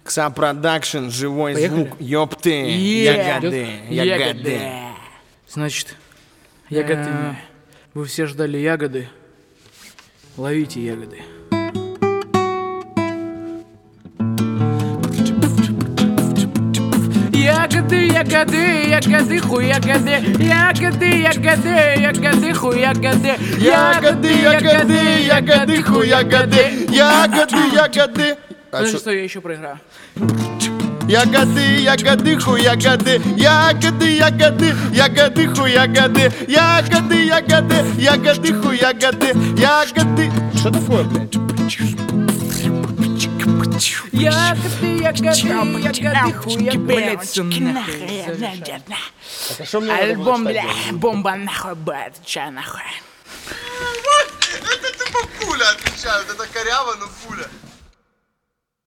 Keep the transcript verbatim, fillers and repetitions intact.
Кса-продакшн, живой Поехали? звук, ёпты, Е- ягоды, ягоды. Значит, ягоды. Вы все ждали ягоды. Ловите ягоды. Ягоды, ягоды, ягоды, хуягоды. Ягоды, ягоды, ягоды, хуягоды. Ягоды, ягоды, ягоды, хуягоды. Ягоды, ягоды. А Подожди, чё? стой, я еще проиграю. Ягоды, ягоды, хуягоды. Ягоды, ягоды, ягоды, хуягоды. Ягоды, ягоды, ягоды, хуягоды. Ягоды. Что такое, блядь? Ягоды, ягоды, ягоды, хуягоды. Так, а что мне надо было Альбом, читать бля, дальше? бомба нахуй, бэт, ча нахуй. Это тупо пуля отвечает, это коряво, но пуля.